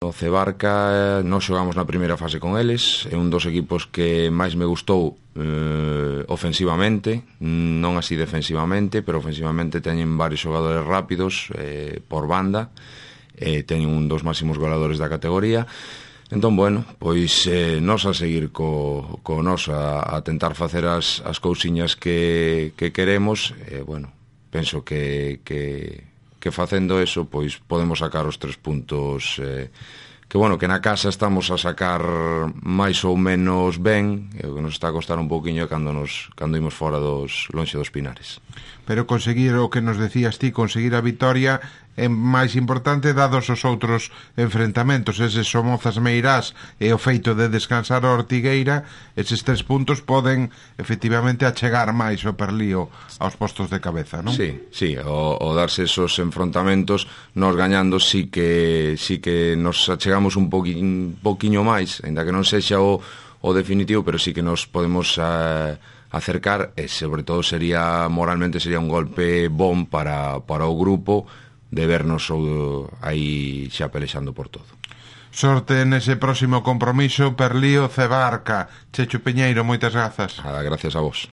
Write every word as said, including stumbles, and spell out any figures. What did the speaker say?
o Cebarca nós xogamos na primeira fase con eles, é un dos equipos que máis me gustou eh, ofensivamente, non así defensivamente, pero ofensivamente teñen varios xogadores rápidos eh, por banda, eh, teñen un dos máximos goleadores da categoría. Entón, bueno, pois eh, nos a seguir co, co nos a, a tentar facer as, as cousiñas que, que queremos, e, eh, bueno, penso que, que, que facendo eso, pois podemos sacar os tres puntos eh, que, bueno, que na casa estamos a sacar máis ou menos ben, e o que nos está a costar un pouquiño cando nos cando imos fora dos lonxe dos Pinares. Pero conseguir o que nos decías ti, conseguir a vitoria é máis importante dados os outros enfrentamentos, eses Somozas Meirás e o feito de descansar a Ortigueira. Eses tres puntos poden efectivamente achegar máis o Perlío aos postos de cabeza, non? Sí, sí, o, o darse esos enfrontamentos, nos gañando sí que sí que nos achegamos un poquinho, poquinho máis, ainda que non sexa o, o definitivo, pero sí que nos podemos uh, acercar, e sobre todo sería moralmente sería un golpe bom para, para o grupo de vernos uh, aí xa pelexando por todo. Sorte nese próximo compromiso, Perlío Cebarca. Checho Peñeiro, moitas grazas. Nada, gracias a vos.